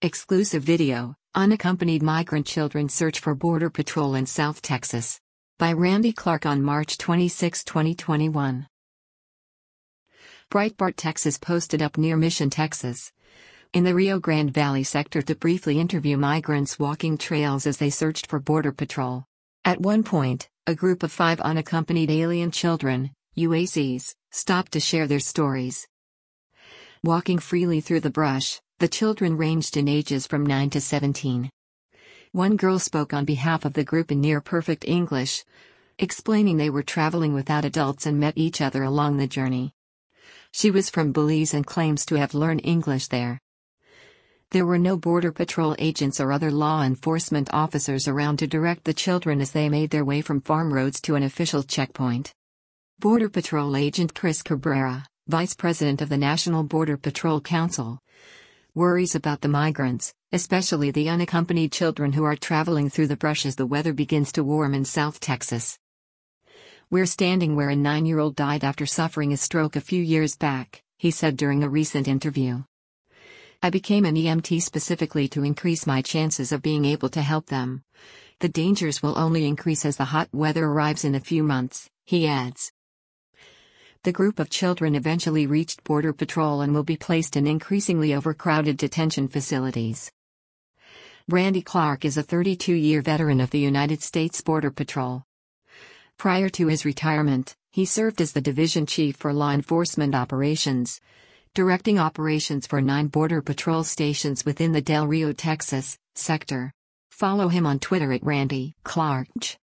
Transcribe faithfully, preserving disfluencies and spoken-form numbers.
Exclusive video: Unaccompanied migrant children search for Border Patrol in South Texas. By Randy Clark on March twenty-sixth, twenty twenty-one. Breitbart Texas posted up near Mission, Texas, in the Rio Grande Valley sector to briefly interview migrants walking trails as they searched for Border Patrol. At one point, a group of five unaccompanied alien children, U A Cs, stopped to share their stories. Walking freely through the brush, the children ranged in ages from nine to seventeen. One girl spoke on behalf of the group in near-perfect English, explaining they were traveling without adults and met each other along the journey. She was from Belize and claims to have learned English there. There were no Border Patrol agents or other law enforcement officers around to direct the children as they made their way from farm roads to an official checkpoint. Border Patrol agent Chris Cabrera, vice president of the National Border Patrol Council, worries about the migrants, especially the unaccompanied children who are traveling through the brush as the weather begins to warm in South Texas. "We're standing where a nine-year-old died after suffering a stroke a few years back," he said during a recent interview. "I became an E M T specifically to increase my chances of being able to help them. The dangers will only increase as the hot weather arrives in a few months," he adds. The group of children eventually reached Border Patrol and will be placed in increasingly overcrowded detention facilities. Randy Clark is a thirty-two-year veteran of the United States Border Patrol. Prior to his retirement, he served as the division chief for law enforcement operations, directing operations for nine Border Patrol stations within the Del Rio, Texas, sector. Follow him on Twitter at Randy Clark.